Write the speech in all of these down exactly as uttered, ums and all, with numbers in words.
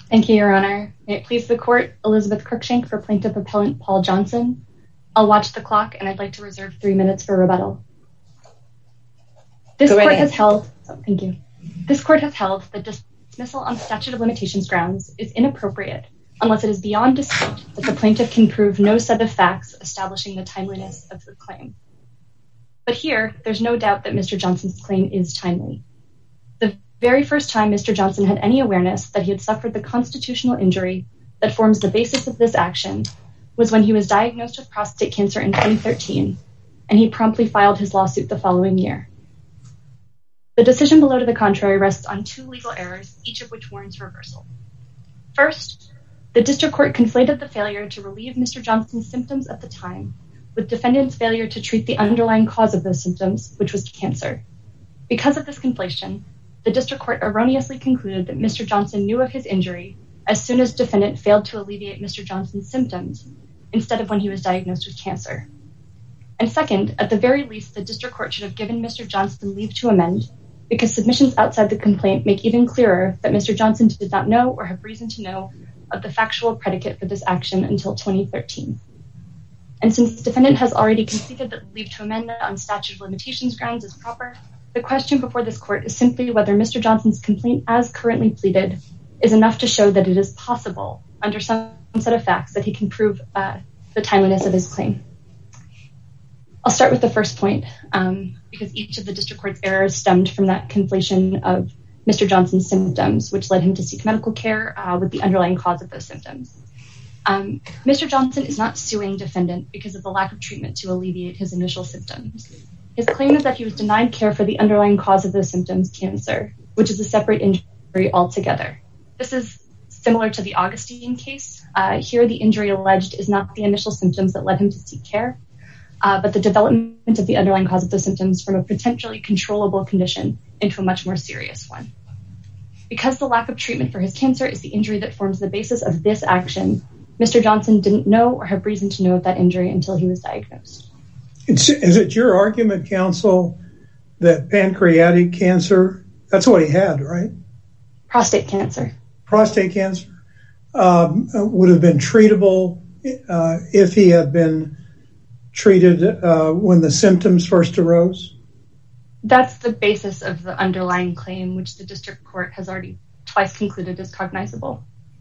Thank you, Your Honor. May it please the court, Elizabeth Cruikshank for Plaintiff Appellant Paul Johnson. I'll watch the clock and I'd like to reserve three minutes for rebuttal. This court has held, oh, thank you. This court has held that dismissal on statute of limitations grounds is inappropriate unless it is beyond dispute that the plaintiff can prove no set of facts establishing the timeliness of the claim. But here, there's no doubt that Mister Johnson's claim is timely. The very first time Mister Johnson had any awareness that he had suffered the constitutional injury that forms the basis of this action was when he was diagnosed with prostate cancer in twenty thirteen, and he promptly filed his lawsuit the following year. The decision below to the contrary rests on two legal errors, each of which warrants reversal. First, the district court conflated the failure to relieve Mister Johnson's symptoms at the time with defendant's failure to treat the underlying cause of those symptoms, which was cancer. Because of this conflation, the district court erroneously concluded that Mister Johnson knew of his injury as soon as defendant failed to alleviate Mister Johnson's symptoms, instead of when he was diagnosed with cancer. And second, at the very least, the district court should have given Mister Johnson leave to amend, because submissions outside the complaint make even clearer that Mister Johnson did not know or have reason to know of the factual predicate for this action until twenty thirteen. And since defendant has already conceded that leave to amend on statute of limitations grounds is proper, the question before this court is simply whether Mister Johnson's complaint as currently pleaded is enough to show that it is possible under some set of facts that he can prove uh, the timeliness of his claim. I'll start with the first point, um, because each of the district court's errors stemmed from that conflation of Mister Johnson's symptoms, which led him to seek medical care uh, with the underlying cause of those symptoms. Um, Mister Johnson is not suing defendant because of the lack of treatment to alleviate his initial symptoms. His claim is that he was denied care for the underlying cause of those symptoms, cancer, which is a separate injury altogether. This is similar to the Augustine case. Uh, here, the injury alleged is not the initial symptoms that led him to seek care, uh, but the development of the underlying cause of those symptoms from a potentially controllable condition into a much more serious one. Because the lack of treatment for his cancer is the injury that forms the basis of this action, Mister Johnson didn't know or have reason to know of that injury until he was diagnosed. It's, is it your argument, counsel, that pancreatic cancer, that's what he had, right? Prostate cancer. Prostate cancer um, would have been treatable uh, if he had been treated uh, when the symptoms first arose? That's the basis of the underlying claim, which the district court has already twice concluded is cognizable.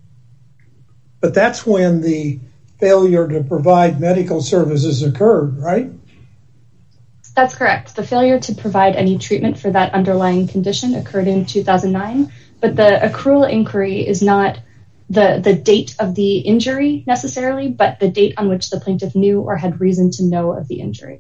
But that's when the failure to provide medical services occurred, right? That's correct. The failure to provide any treatment for that underlying condition occurred in two thousand nine, but the accrual inquiry is not the, the date of the injury necessarily, but the date on which the plaintiff knew or had reason to know of the injury.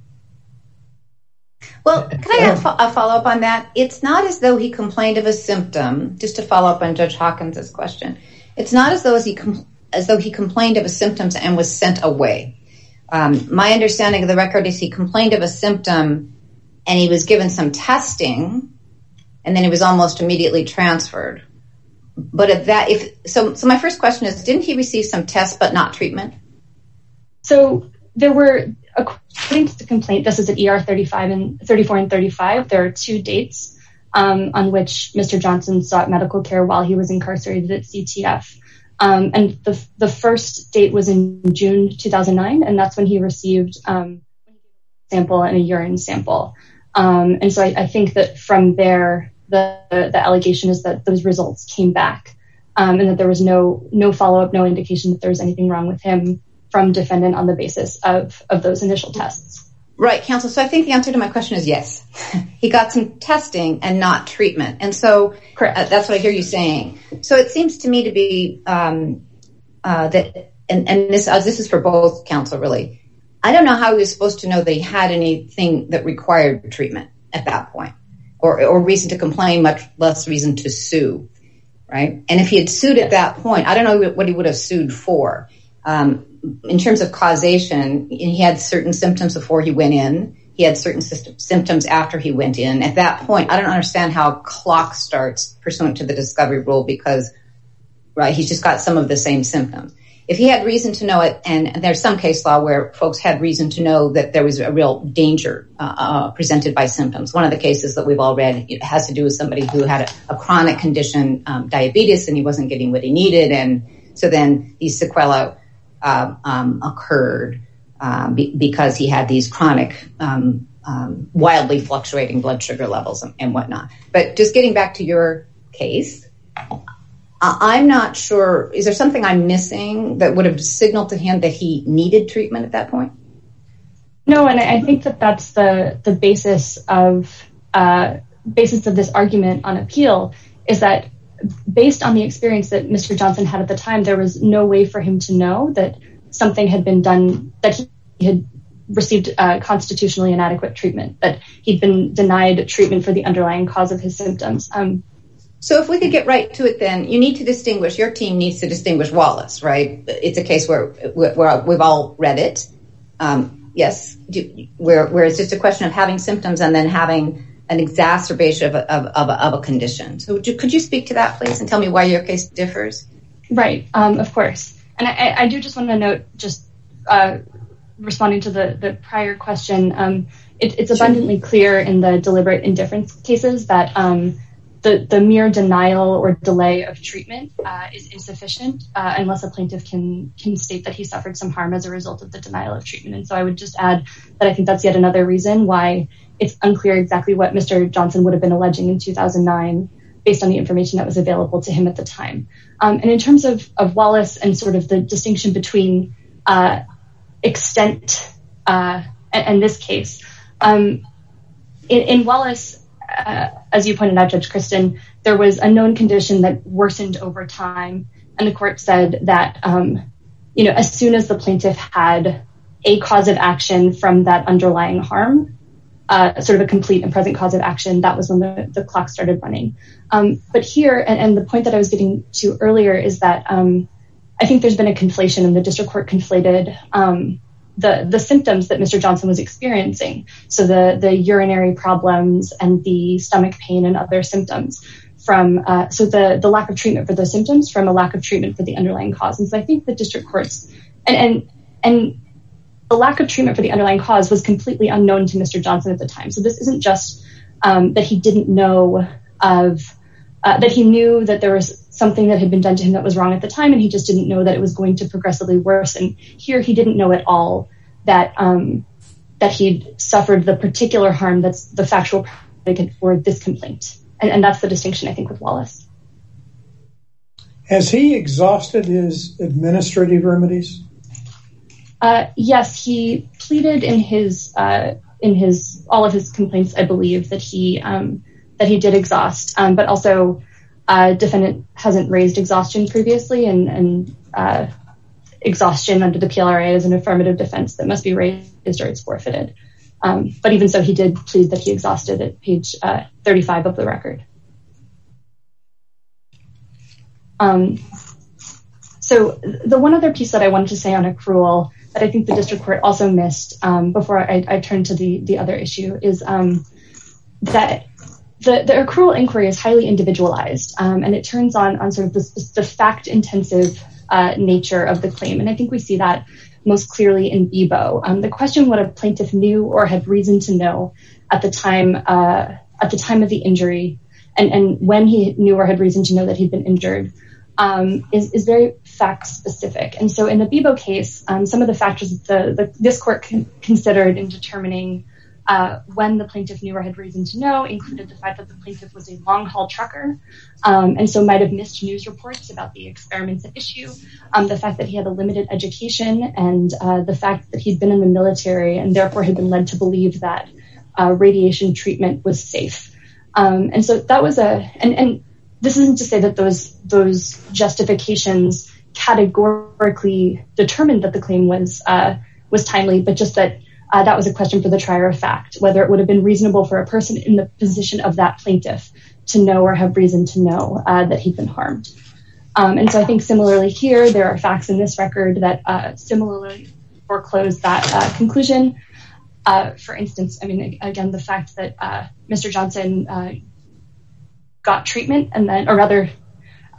Well, can I have a follow-up on that? It's not as though he complained of a symptom, just to follow up on Judge Hawkins' question. It's not as though as he com- as though he complained of a symptom and was sent away. Um, my understanding of the record is he complained of a symptom and he was given some testing and then he was almost immediately transferred. But if that, if so, so my first question is, didn't he receive some tests but not treatment? So there were, according to the complaint, this is at E R thirty-five and thirty-four and thirty-five. There are two dates um, on which Mister Johnson sought medical care while he was incarcerated at C T F. Um, and the the first date was in June two thousand nine, and that's when he received um, a sample and a urine sample. Um, and so I, I think that from there, the the allegation is that those results came back, um, and that there was no no follow-up, no indication that there was anything wrong with him from defendant on the basis of, of those initial tests. Right, counsel. So I think the answer to my question is yes. He got some testing and not treatment. And so uh, that's what I hear you saying. So it seems to me to be um, uh, that, and, and this, uh, this is for both counsel, really. I don't know how he was supposed to know they had anything that required treatment at that point, or, or reason to complain, much less reason to sue, right? And if he had sued at that point, I don't know what he would have sued for. Um, in terms of causation, he had certain symptoms before he went in. He had certain system, symptoms after he went in. At that point, I don't understand how clock starts pursuant to the discovery rule because, right, he's just got some of the same symptoms. if he had reason to know it, and there's some case law where folks had reason to know that there was a real danger uh, uh, presented by symptoms. One of the cases that we've all read has to do with somebody who had a, a chronic condition, um, diabetes, and he wasn't getting what he needed. And so then these sequelae uh, um, occurred um, be- because he had these chronic, um, um, wildly fluctuating blood sugar levels and, and whatnot. But just getting back to your case, I'm not sure, is there something I'm missing that would have signaled to him that he needed treatment at that point? No, and I think that that's the, the basis of uh, basis of this argument on appeal, is that based on the experience that Mister Johnson had at the time, there was no way for him to know that something had been done, that he had received uh, constitutionally inadequate treatment, that he'd been denied treatment for the underlying cause of his symptoms. Um, So if we could get right to it, then you need to distinguish, your team needs to distinguish Wallace, right? It's a case where, where we've all read it. Um, yes, where, where it's just a question of having symptoms and then having an exacerbation of a, of, of, a, of a condition. So do, could you speak to that, please, and tell me why your case differs? Right, um, of course. And I, I do just want to note, just uh, responding to the, the prior question, um, it, it's abundantly clear in the deliberate indifference cases that um, The, the mere denial or delay of treatment uh, is insufficient uh, unless a plaintiff can can state that he suffered some harm as a result of the denial of treatment. And so I would just add that I think that's yet another reason why it's unclear exactly what Mister Johnson would have been alleging in two thousand nine based on the information that was available to him at the time. Um, and in terms of, of Wallace and sort of the distinction between uh, extent uh, and, and this case, um, in, in Wallace, Uh, as you pointed out, Judge Kristen, there was a known condition that worsened over time. And the court said that, um, you know, as soon as the plaintiff had a cause of action from that underlying harm, uh, sort of a complete and present cause of action, that was when the, the clock started running. Um, but here, and, and the point that I was getting to earlier is that um, I think there's been a conflation, and the district court conflated um, the the symptoms that Mister Johnson was experiencing. So the, the urinary problems and the stomach pain and other symptoms from, uh, so the, the lack of treatment for those symptoms from a lack of treatment for the underlying cause. And so I think the district courts, and, and, and the lack of treatment for the underlying cause was completely unknown to Mister Johnson at the time. So this isn't just um, that he didn't know of, uh, that he knew that there was something that had been done to him that was wrong at the time, and he just didn't know that it was going to progressively worsen. Here, he didn't know at all that um, that he'd suffered the particular harm that's the factual predicate for this complaint. And, and that's the distinction, I think, with Wallace. Has he exhausted his administrative remedies? Uh, yes, he pleaded in his uh, in his all of his complaints, I believe, that he um, that he did exhaust, um, but also uh, defendant hasn't raised exhaustion previously, and, and uh, exhaustion under the P L R A is an affirmative defense that must be raised or it's forfeited. Um, but even so, he did plead that he exhausted at page uh, thirty-five of the record. Um, so the one other piece that I wanted to say on accrual that I think the district court also missed um, before I, I turn to the, the other issue is um, that the, the accrual inquiry is highly individualized, um, and it turns on, on sort of the, the fact-intensive uh, nature of the claim. And I think we see that most clearly in Bebo. Um, the question what a plaintiff knew or had reason to know at the time uh, at the time of the injury, and, and when he knew or had reason to know that he'd been injured, um, is, is very fact-specific. And so in the Bebo case, um, some of the factors that the, the, this court con- considered in determining uh, when the plaintiff knew or had reason to know included the fact that the plaintiff was a long-haul trucker, um, and so might have missed news reports about the experiments at issue, um, the fact that he had a limited education, and uh, the fact that he'd been in the military and therefore had been led to believe that uh, radiation treatment was safe. Um, and so that was a, and, and this isn't to say that those those justifications categorically determined that the claim was uh, was timely, but just that uh, that was a question for the trier of fact, whether it would have been reasonable for a person in the position of that plaintiff to know or have reason to know uh, that he'd been harmed. Um, and so I think similarly here, there are facts in this record that uh, similarly foreclose that uh, conclusion. Uh, for instance, I mean, again, the fact that uh, Mister Johnson uh, got treatment and then, or rather,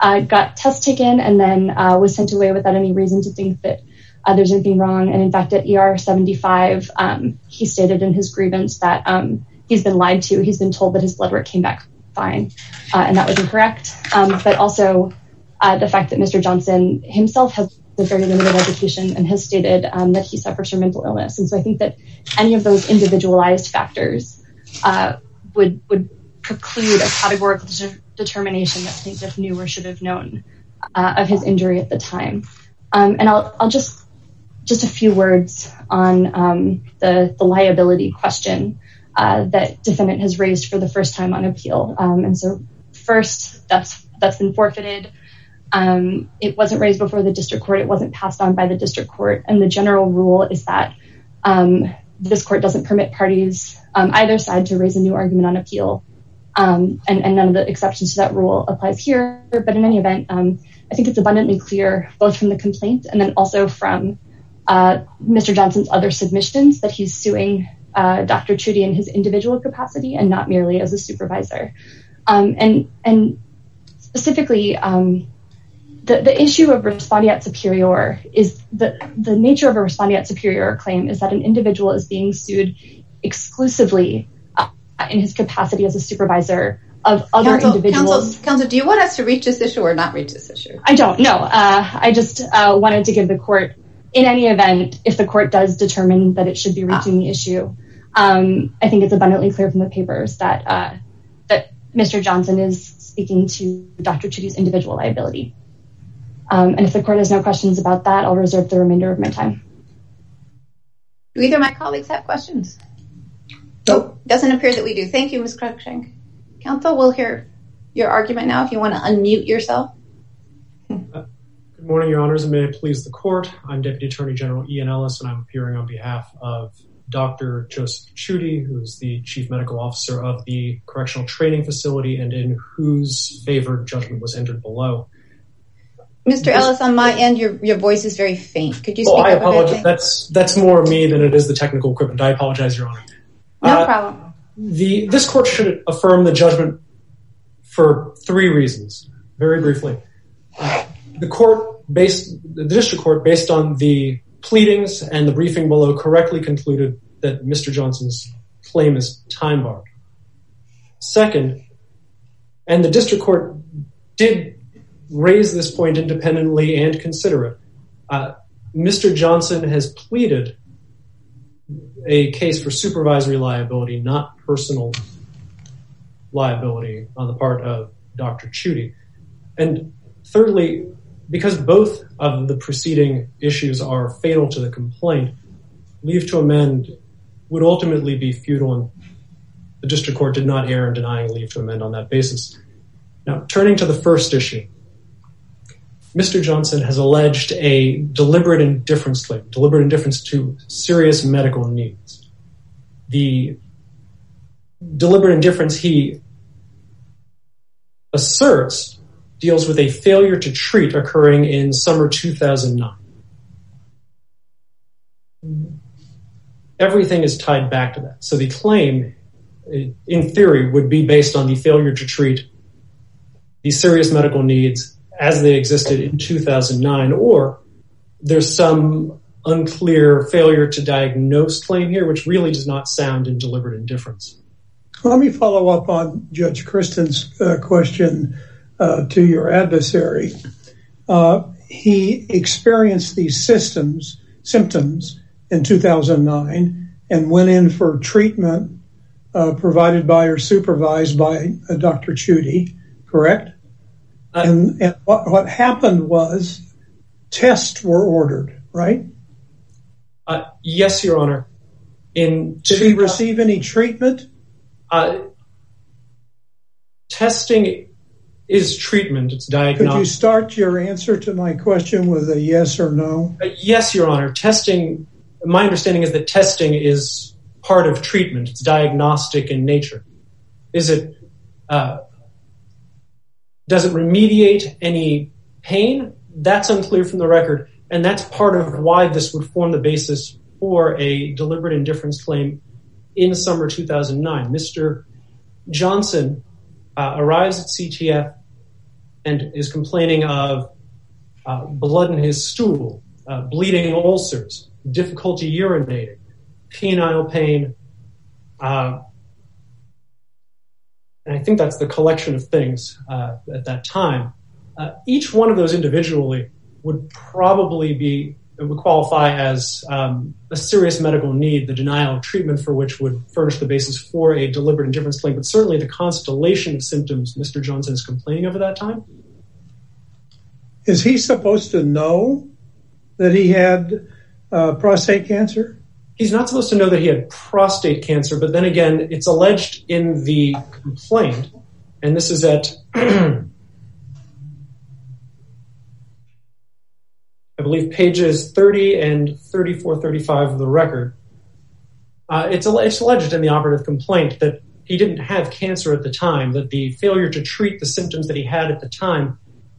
uh, got tests taken and then uh, was sent away without any reason to think that uh, there's anything wrong. And in fact, at E R seventy-five, um, he stated in his grievance that um, he's been lied to. He's been told that his blood work came back fine, uh, and that was incorrect. Um, but also uh, the fact that Mister Johnson himself has a very limited education and has stated um, that he suffers from mental illness. And so I think that any of those individualized factors uh, would would preclude a categorical de- determination that plaintiff knew or should have known uh, of his injury at the time. Um, and I'll I'll just just a few words on um, the the liability question uh, that defendant has raised for the first time on appeal. Um, and so first, that's that's been forfeited. Um, it wasn't raised before the district court. It wasn't passed on by the district court. And the general rule is that um, this court doesn't permit parties um, either side to raise a new argument on appeal. Um, and, and none of the exceptions to that rule applies here. But in any event, um, I think it's abundantly clear, both from the complaint and then also from uh, Mister Johnson's other submissions, that he's suing uh, Doctor Chudy in his individual capacity and not merely as a supervisor. Um, and, and specifically, um, The, the issue of respondeat superior is the, the nature of a respondeat superior claim is that an individual is being sued exclusively uh, in his capacity as a supervisor of other counsel, individuals. Counsel, counsel, do you want us to reach this issue or not reach this issue? I don't know. Uh, I just uh, wanted to give the court, in any event, if the court does determine that it should be reaching ah. the issue, um, I think it's abundantly clear from the papers that uh, that Mister Johnson is speaking to Doctor Chudy's individual liability. Um, and if the court has no questions about that, I'll reserve the remainder of my time. Do either of my colleagues have questions? Nope. Doesn't appear that we do. Thank you, Miz Cruikshank. Counsel, we'll hear your argument now if you want to unmute yourself. Uh, good morning, Your Honors, and may it please the court. I'm Deputy Attorney General Ian Ellis, and I'm appearing on behalf of Doctor Joseph Chudy, who's the Chief Medical Officer of the Correctional Training Facility and in whose favor judgment was entered below. Mister Ellis, on my end, your your voice is very faint. Could you speak oh, I up apologize. a bit? That's that's more me than it is the technical equipment. I apologize, Your Honor. No uh, problem. The this court should affirm the judgment for three reasons. Very briefly, uh, the court based the district court, based on the pleadings and the briefing below, correctly concluded that Mister Johnson's claim is time barred. Second, and the district court did raise this point independently and consider it. Uh, Mister Johnson has pleaded a case for supervisory liability, not personal liability on the part of Doctor Chudy. And thirdly, because both of the preceding issues are fatal to the complaint, leave to amend would ultimately be futile, and the district court did not err in denying leave to amend on that basis. Now, turning to the first issue, Mister Johnson has alleged a deliberate indifference claim, deliberate indifference to serious medical needs. The deliberate indifference he asserts deals with a failure to treat occurring in summer two thousand nine. Everything is tied back to that. So the claim, in theory, would be based on the failure to treat the serious medical needs as they existed in two thousand nine, or there's some unclear failure to diagnose claim here, which really does not sound in deliberate indifference. Let me follow up on Judge Kristen's uh, question uh, to your adversary. Uh, he experienced these systems, symptoms in two thousand nine and went in for treatment uh, provided by or supervised by uh, Doctor Chudy, correct? Uh, and and what, what happened was tests were ordered, right? Uh, yes, Your Honor. In Did he receive any treatment? Uh, testing is treatment. It's diagnostic. Could you start your answer to my question with a yes or no? Uh, yes, Your Honor. Testing, my understanding is that testing is part of treatment. It's diagnostic in nature. Is it... Uh, Does it remediate any pain? That's unclear from the record, and that's part of why this would form the basis for a deliberate indifference claim in summer two thousand nine. Mister Johnson uh, arrives at C T F and is complaining of uh, blood in his stool, uh, bleeding ulcers, difficulty urinating, penile pain, uh, and I think that's the collection of things uh, at that time. Uh, each one of those individually would probably be would qualify as um, a serious medical need, the denial of treatment for which would furnish the basis for a deliberate indifference claim, but certainly the constellation of symptoms Mister Johnson is complaining of at that time. Is he supposed to know that he had uh, prostate cancer? He's not supposed to know that he had prostate cancer, but then again, it's alleged in the complaint, and this is at, I believe, pages thirty and thirty-four, thirty-five of the record. Uh, it's, it's alleged in the operative complaint that he didn't have cancer at the time, that the failure to treat the symptoms that he had at the time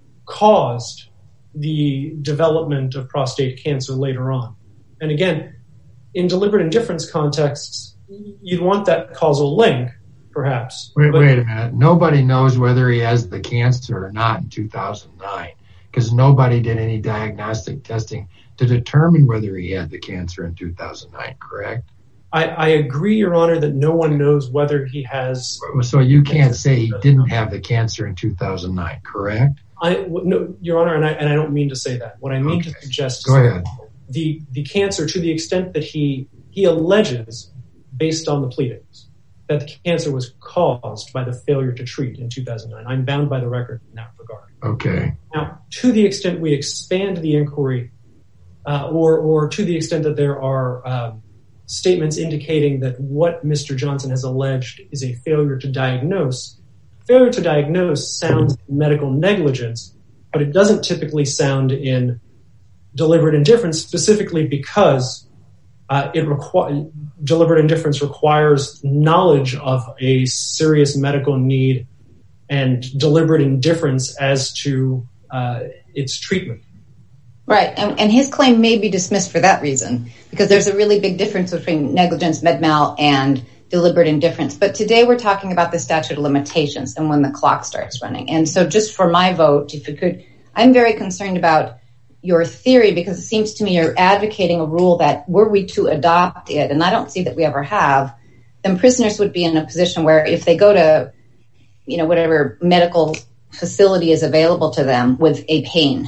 caused the development of prostate cancer later on. And again, in deliberate indifference contexts, you'd want that causal link, perhaps. Wait, but, wait a minute. Nobody knows whether he has the cancer or not in two thousand nine, because nobody did any diagnostic testing to determine whether he had the cancer in two thousand nine, correct? I, I agree, Your Honor, that no one knows whether he has... So you can't say he didn't have the cancer in two thousand nine, correct? I, no, Your Honor, and I, and I don't mean to say that. What I mean okay. to suggest... Go ahead. The, the cancer, to the extent that he he alleges, based on the pleadings, that the cancer was caused by the failure to treat in two thousand nine. I'm bound by the record in that regard. Okay. Now, to the extent we expand the inquiry, uh, or or to the extent that there are um, statements indicating that what Mister Johnson has alleged is a failure to diagnose, failure to diagnose sounds like medical negligence, but it doesn't typically sound in deliberate indifference, specifically because uh, it requ- deliberate indifference requires knowledge of a serious medical need and deliberate indifference as to uh, its treatment. Right, and, and his claim may be dismissed for that reason, because there's a really big difference between negligence, med mal, and deliberate indifference. But today we're talking about the statute of limitations and when the clock starts running. And so just for my vote, if you could, I'm very concerned about your theory, because it seems to me you're advocating a rule that were we to adopt it, and I don't see that we ever have, then prisoners would be in a position where if they go to, you know, whatever medical facility is available to them with a pain,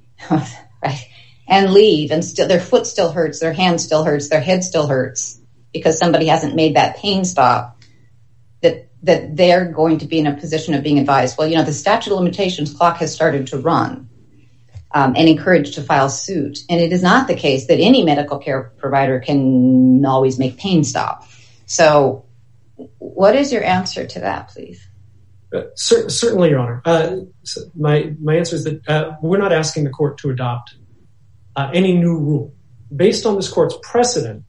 right, and leave, and still their foot still hurts, their hand still hurts, their head still hurts, because somebody hasn't made that pain stop, that that they're going to be in a position of being advised, well, you know, the statute of limitations clock has started to run. Um, and encouraged to file suit. And it is not the case that any medical care provider can always make pain stop. So what is your answer to that, please? Uh, cer- certainly, Your Honor. Uh, so my, my answer is that uh, we're not asking the court to adopt uh, any new rule. Based on this court's precedent,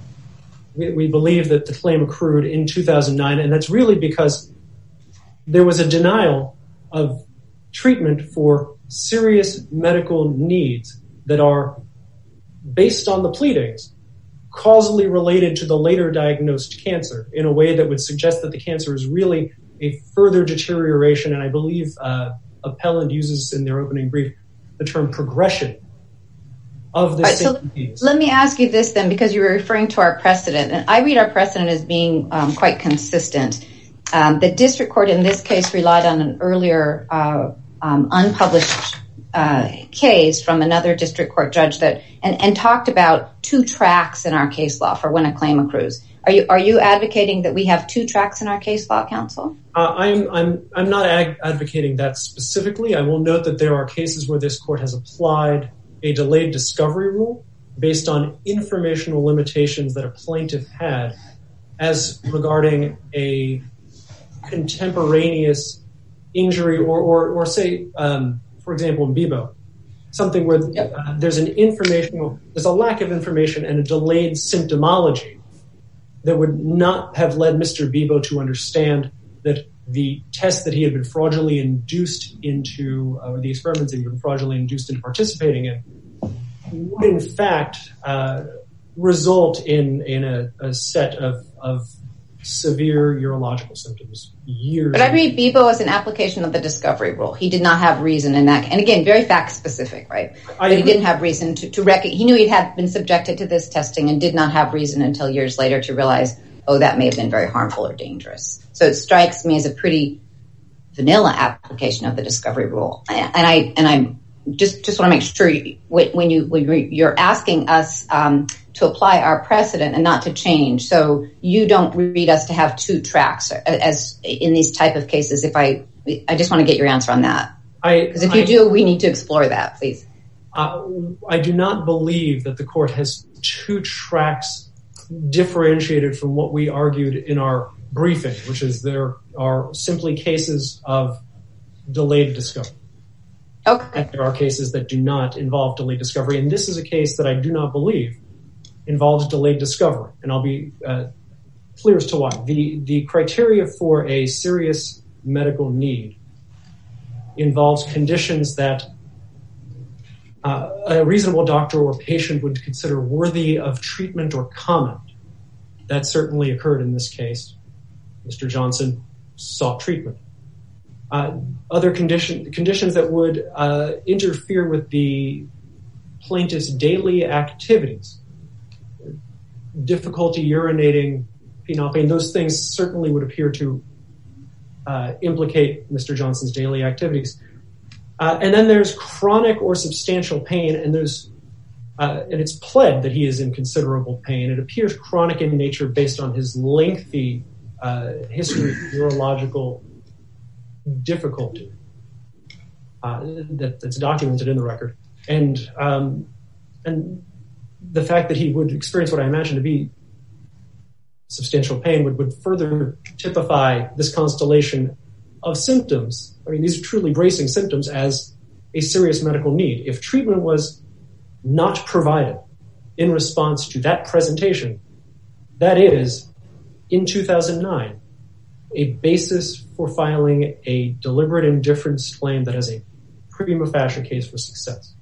we, we believe that the claim accrued in two thousand nine, and that's really because there was a denial of treatment for serious medical needs that are, based on the pleadings, causally related to the later diagnosed cancer in a way that would suggest that the cancer is really a further deterioration. And I believe uh, Appellant uses in their opening brief the term progression of the right, so disease. Let me ask you this then, because you were referring to our precedent, and I read our precedent as being um, quite consistent. Um, the district court in this case relied on an earlier uh, Um, unpublished uh, case from another district court judge that and, and talked about two tracks in our case law for when a claim accrues. Are you are you advocating that we have two tracks in our case law, counsel? Uh, I'm I'm I'm not ag- advocating that specifically. I will note that there are cases where this court has applied a delayed discovery rule based on informational limitations that a plaintiff had as regarding a contemporaneous injury or, or, or say, um, for example, in Bebo, something where uh, there's an informational, there's a lack of information and a delayed symptomology that would not have led Mister Bebo to understand that the test that he had been fraudulently induced into, uh, or the experiments that he had been fraudulently induced into participating in, would in fact uh, result in in a, a set of, of severe urological symptoms years. But I read Bebo as an application of the discovery rule. He did not have reason in that. And again, very fact specific, right? I but he didn't have reason to, to reckon. He knew he had been subjected to this testing and did not have reason until years later to realize, oh, that may have been very harmful or dangerous. So it strikes me as a pretty vanilla application of the discovery rule. And I, and I'm just, just want to make sure you, when you, when you're asking us, um, to apply our precedent and not to change. So you don't read us to have two tracks as in these type of cases. If I, I just want to get your answer on that. Because if you I, do, we need to explore that, please. Uh, I do not believe that the court has two tracks differentiated from what we argued in our briefing, which is there are simply cases of delayed discovery. Okay. And there are cases that do not involve delayed discovery. And this is a case that I do not believe involves delayed discovery. And I'll be uh, clear as to why. The, the criteria for a serious medical need involves conditions that uh, a reasonable doctor or patient would consider worthy of treatment or comment. That certainly occurred in this case. Mister Johnson sought treatment. Uh, other condition, conditions that would uh, interfere with the plaintiff's daily activities, difficulty urinating, penile pain, those things certainly would appear to uh, implicate Mister Johnson's daily activities. Uh, and then there's chronic or substantial pain, and there's uh, and it's pled that he is in considerable pain. It appears chronic in nature based on his lengthy uh, history of neurological difficulty uh, that, that's documented in the record. And um, and the fact that he would experience what I imagine to be substantial pain would, would further typify this constellation of symptoms. I mean, these are truly bracing symptoms as a serious medical need. If treatment was not provided in response to that presentation, that is, in two thousand nine, a basis for filing a deliberate indifference claim that has a prima facie case for success.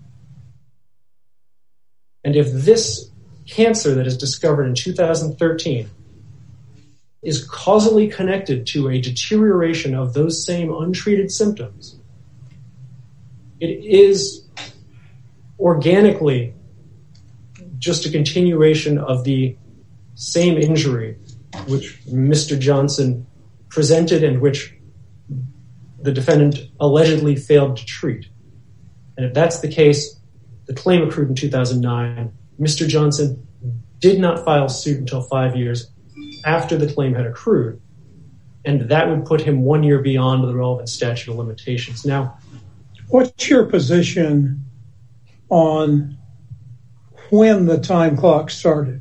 And if this cancer that is discovered in two thousand thirteen is causally connected to a deterioration of those same untreated symptoms, it is organically just a continuation of the same injury which Mister Johnson presented and which the defendant allegedly failed to treat. And if that's the case, the claim accrued in two thousand nine. Mister Johnson did not file suit until five years after the claim had accrued, and that would put him one year beyond the relevant statute of limitations. Now, what's your position on when the time clock started?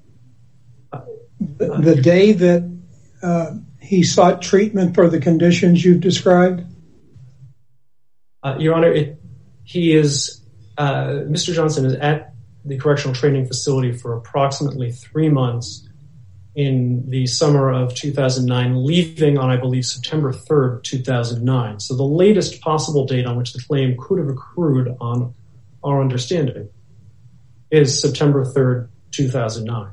The, the day that uh, he sought treatment for the conditions you've described? Uh, Your Honor, it, he is, uh, Mister Johnson is at the correctional training facility for approximately three months in the summer of two thousand nine, leaving on, I believe, September third, two thousand nine. So the latest possible date on which the claim could have accrued on our understanding is September third, two thousand nine.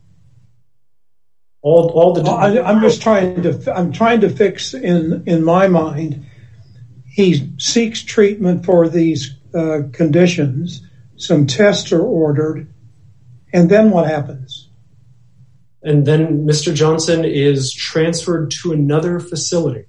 All, all the. Well, I, I'm just trying to. I'm trying to fix in in my mind. He seeks treatment for these uh, conditions. Some tests are ordered, and then what happens? And then Mister Johnson is transferred to another facility.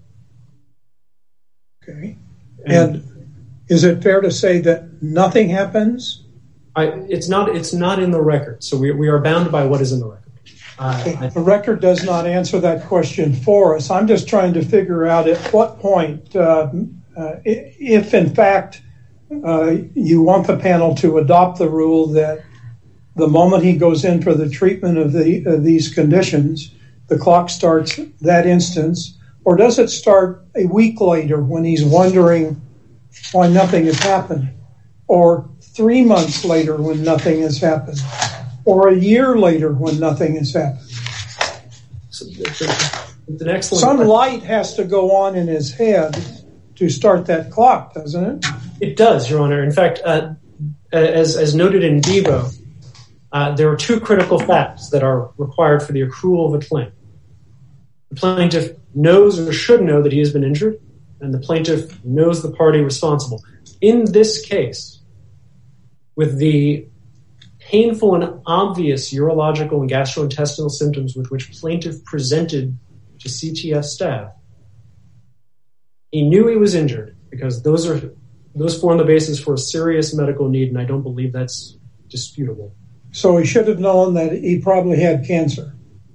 Okay. And, and is it fair to say that nothing happens? I, it's not. It's not in the record. So we we are bound by what is in the record. Uh, the record does not answer that question for us. I'm just trying to figure out at what point, uh, uh, if in fact uh, you want the panel to adopt the rule that the moment he goes in for the treatment of the of these conditions, the clock starts that instance, or does it start a week later when he's wondering why nothing has happened, or three months later when nothing has happened, or a year later when nothing has happened? So it's an excellent Some light has to go on in his head to start that clock, doesn't it? It does, Your Honor. In fact, uh, as as noted in Bebo, uh, there are two critical facts that are required for the accrual of a claim. The plaintiff knows or should know that he has been injured, and the plaintiff knows the party responsible. In this case, with the painful and obvious urological and gastrointestinal symptoms with which plaintiff presented to C T F staff, he knew he was injured because those are those form the basis for a serious medical need, and I don't believe that's disputable. So he should have known that he probably had cancer.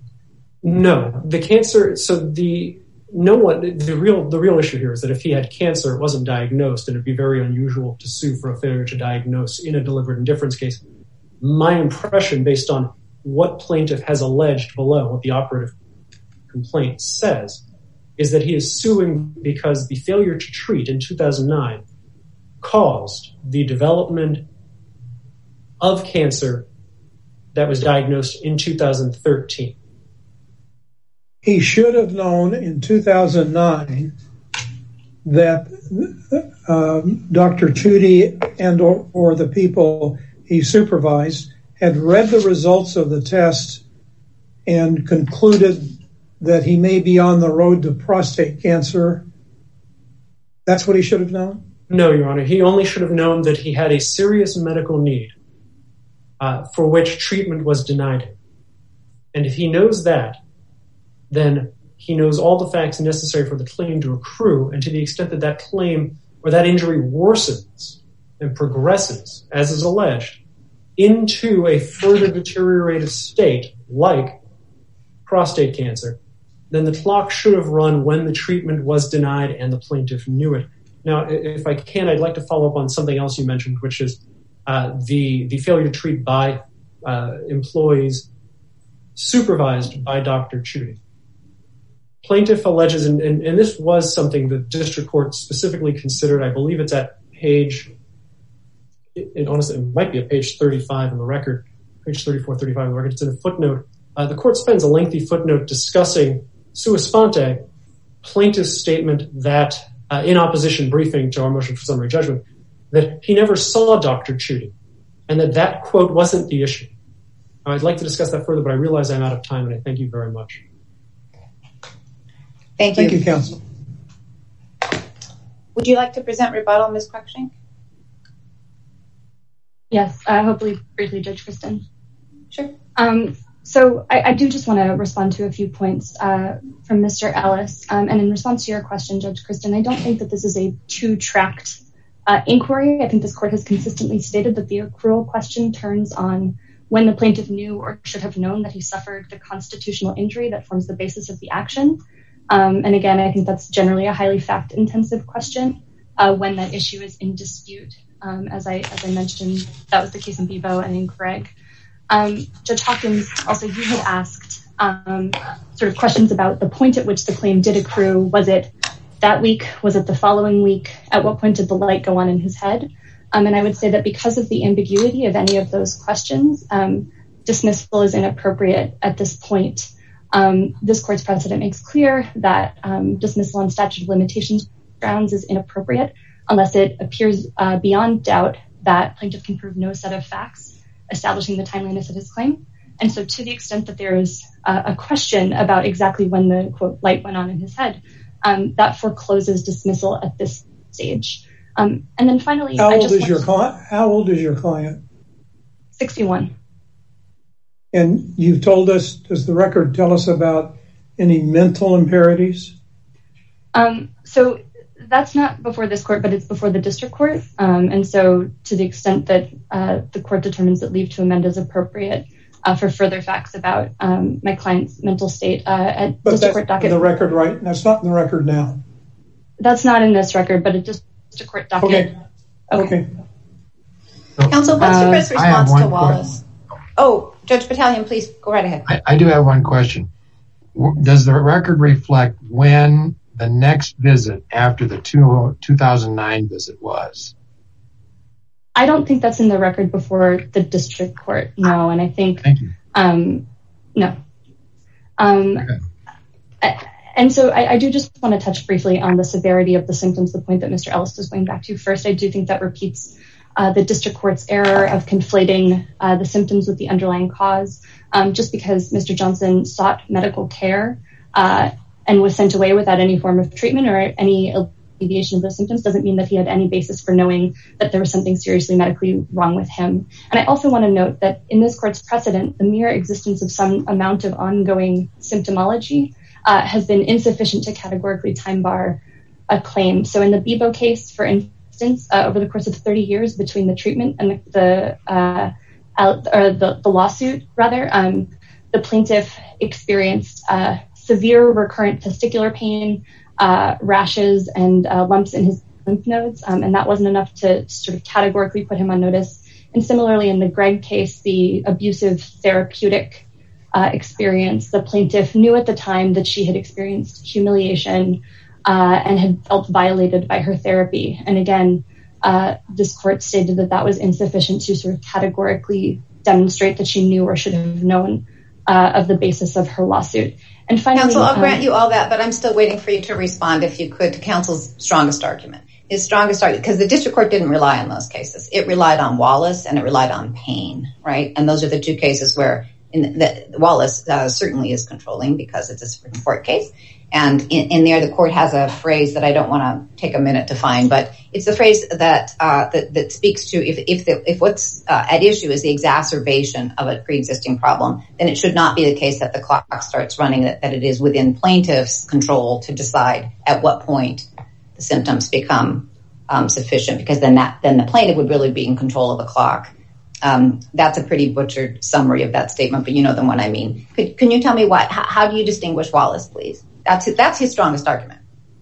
No, the cancer. So the no one. The real the real issue here is that if he had cancer, it wasn't diagnosed, and it'd be very unusual to sue for a failure to diagnose in a deliberate indifference case. My impression, based on what plaintiff has alleged below, what the operative complaint says, is that he is suing because the failure to treat in two thousand nine caused the development of cancer that was diagnosed in two thousand thirteen. He should have known in two thousand nine that um, Doctor Chudy and or, or the people he supervised had read the results of the test and concluded that he may be on the road to prostate cancer. That's what he should have known? No, Your Honor. He only should have known that he had a serious medical need uh, for which treatment was denied him. And if he knows that, then he knows all the facts necessary for the claim to accrue, and to the extent that that claim or that injury worsens and progresses, as is alleged, into a further deteriorated state like prostate cancer, then the clock should have run when the treatment was denied and the plaintiff knew it. Now, if I can, I'd like to follow up on something else you mentioned, which is uh, the, the failure to treat by uh, employees supervised by Doctor Chudy. Plaintiff alleges, and, and, and this was something the district court specifically considered, I believe it's at page, it, it honestly, it might be at page thirty-five in the record, page thirty-four, thirty-five in the record, it's in a footnote. Uh, the court spends a lengthy footnote discussing sua sponte, plaintiff's statement that, uh, in opposition briefing to our motion for summary judgment, that he never saw Doctor Chudy, and that that quote wasn't the issue. Now, I'd like to discuss that further, but I realize I'm out of time, and I thank you very much. Thank you. Thank you, counsel. Would you like to present rebuttal, Miz Cruikshank? Yes, uh, hopefully briefly, Judge Kristen. Sure. Um, so I, I do just want to respond to a few points uh, from Mister Ellis. Um, and in response to your question, Judge Kristen, I don't think that this is a two-tracked uh, inquiry. I think this court has consistently stated that the accrual question turns on when the plaintiff knew or should have known that he suffered the constitutional injury that forms the basis of the action. Um, and again, I think that's generally a highly fact-intensive question uh, when that issue is in dispute. Um, as I as I mentioned, that was the case in Bebo and in Craig. Um, Judge Hawkins, also you had asked um, sort of questions about the point at which the claim did accrue. Was it that week? Was it the following week? At what point did the light go on in his head? Um, and I would say that because of the ambiguity of any of those questions, um, dismissal is inappropriate at this point. Um, this court's precedent makes clear that um, dismissal on statute of limitations grounds is inappropriate unless it appears uh, beyond doubt that plaintiff can prove no set of facts establishing the timeliness of his claim. And so to the extent that there is uh, a question about exactly when the, quote, light went on in his head, um, that forecloses dismissal at this stage. Um, and then finally, how I old just is your client? How old is your client? sixty-one. And you've told us, does the record tell us about any mental impairments? Um, so that's not before this court, but it's before the district court. Um, and so to the extent that uh, the court determines that leave to amend is appropriate uh, for further facts about um, my client's mental state uh, at but district that's court docket. In the record, right? That's not in the record now. That's not in this record, but it just district court docket. Okay. Okay. okay. Counsel, what's your best Uh, response to question. Wallace? Oh, Judge Battalion, please go right ahead. I, I do have one question. Does the record reflect when the next visit after the two, two thousand nine visit was? I don't think that's in the record before the district court, no. And I think, Thank you. Um, no. Um, okay. I, and so I, I do just want to touch briefly on the severity of the symptoms, the point that Mister Ellis was going back to. First, I do think that repeats uh, the district court's error of conflating uh, the symptoms with the underlying cause. Um, just because Mister Johnson sought medical care uh, and was sent away without any form of treatment or any alleviation of those symptoms doesn't mean that he had any basis for knowing that there was something seriously medically wrong with him. And I also want to note that in this court's precedent, the mere existence of some amount of ongoing symptomology uh, has been insufficient to categorically time bar a claim. So in the Bebo case, for instance, uh, over the course of thirty years between the treatment and the, the uh, out, or the, the lawsuit, rather, um, the plaintiff experienced uh, severe recurrent testicular pain, uh, rashes, and uh, lumps in his lymph nodes, um, and that wasn't enough to sort of categorically put him on notice. And similarly, in the Gregg case, the abusive therapeutic uh, experience, the plaintiff knew at the time that she had experienced humiliation uh, and had felt violated by her therapy. And again, uh, this court stated that that was insufficient to sort of categorically demonstrate that she knew or should have known uh, of the basis of her lawsuit. And finally, counsel, I'll um, grant you all that, but I'm still waiting for you to respond, if you could, to counsel's strongest argument. His strongest argument, because the district court didn't rely on those cases. It relied on Wallace and it relied on Payne, right? And those are the two cases where in the, Wallace uh, certainly is controlling because it's a Supreme Court case. And in, in there, the court has a phrase that I don't want to take a minute to find, but it's the phrase that uh, that, that speaks to if if, the, if what's uh, at issue is the exacerbation of a pre-existing problem, then it should not be the case that the clock starts running, that, that it is within plaintiff's control to decide at what point the symptoms become um, sufficient, because then that then the plaintiff would really be in control of the clock. Um, that's a pretty butchered summary of that statement, but you know the one I mean. Could, can you tell me what? How, how do you distinguish Wallace, please? That's his, that's his strongest argument.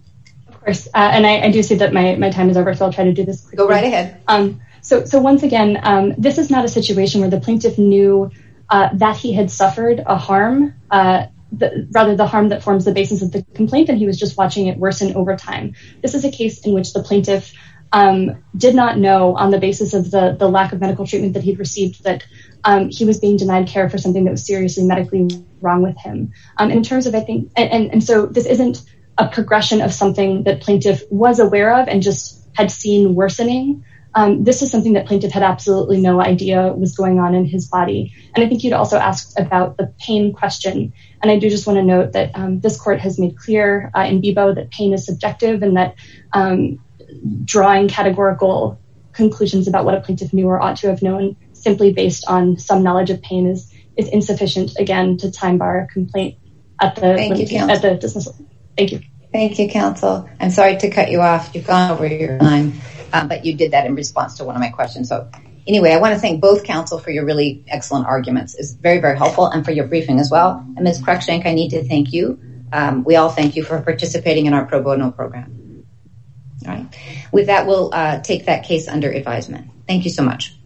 Of course, uh, and I, I do see that my, my time is over, so I'll try to do this quickly. Go right ahead. Um, so, so once again, um, this is not a situation where the plaintiff knew uh, that he had suffered a harm, uh, the, rather the harm that forms the basis of the complaint, and he was just watching it worsen over time. This is a case in which the plaintiff um, did not know, on the basis of the, the lack of medical treatment that he'd received, that um, he was being denied care for something that was seriously medically wrong with him. Um, in terms of, I think, and, and, and so this isn't a progression of something that plaintiff was aware of and just had seen worsening. Um, this is something that plaintiff had absolutely no idea was going on in his body. And I think you'd also asked about the pain question. And I do just want to note that um, this court has made clear uh, in Bebo that pain is subjective, and that um, drawing categorical conclusions about what a plaintiff knew or ought to have known simply based on some knowledge of pain is is insufficient, again, to time bar a complaint at the Thank you, at the dismissal. Thank you. Thank you, counsel. I'm sorry to cut you off. You've gone over your time, uh, but you did that in response to one of my questions. So anyway, I want to thank both counsel for your really excellent arguments. It's very, very helpful, and for your briefing as well. And Miz Cruikshank, I need to thank you. Um, we all thank you for participating in our pro bono program. All right. With that, we'll uh, take that case under advisement. Thank you so much.